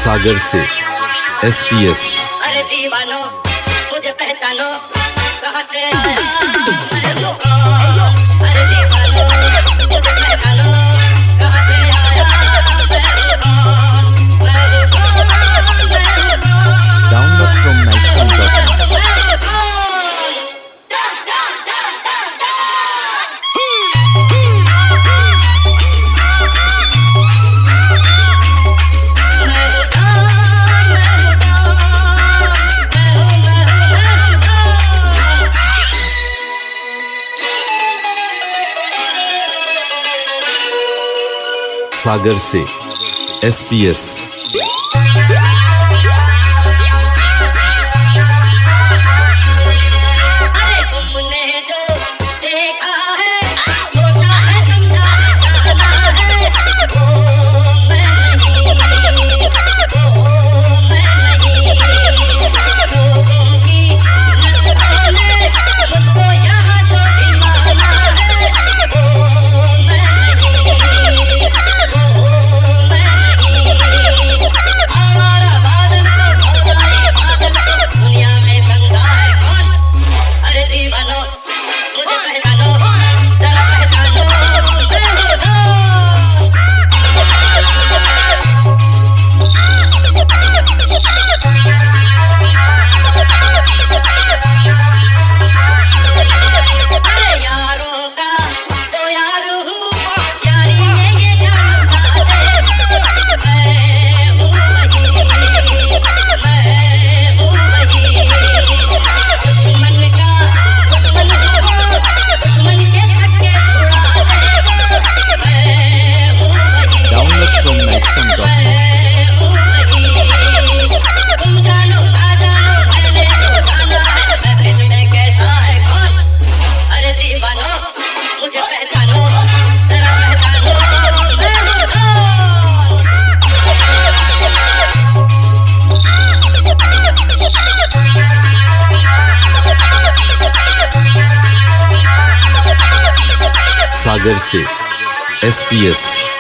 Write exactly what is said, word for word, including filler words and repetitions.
सागर से S P S. अरे दीवानो मुझे पहचानो, कहाँ से आया मैं तो अरे दीवानो मुझे पहचानो, कहाँ से आया मैं तो download from nicen dot in. Sagar से एस पी एस। सागर से एस पी एस।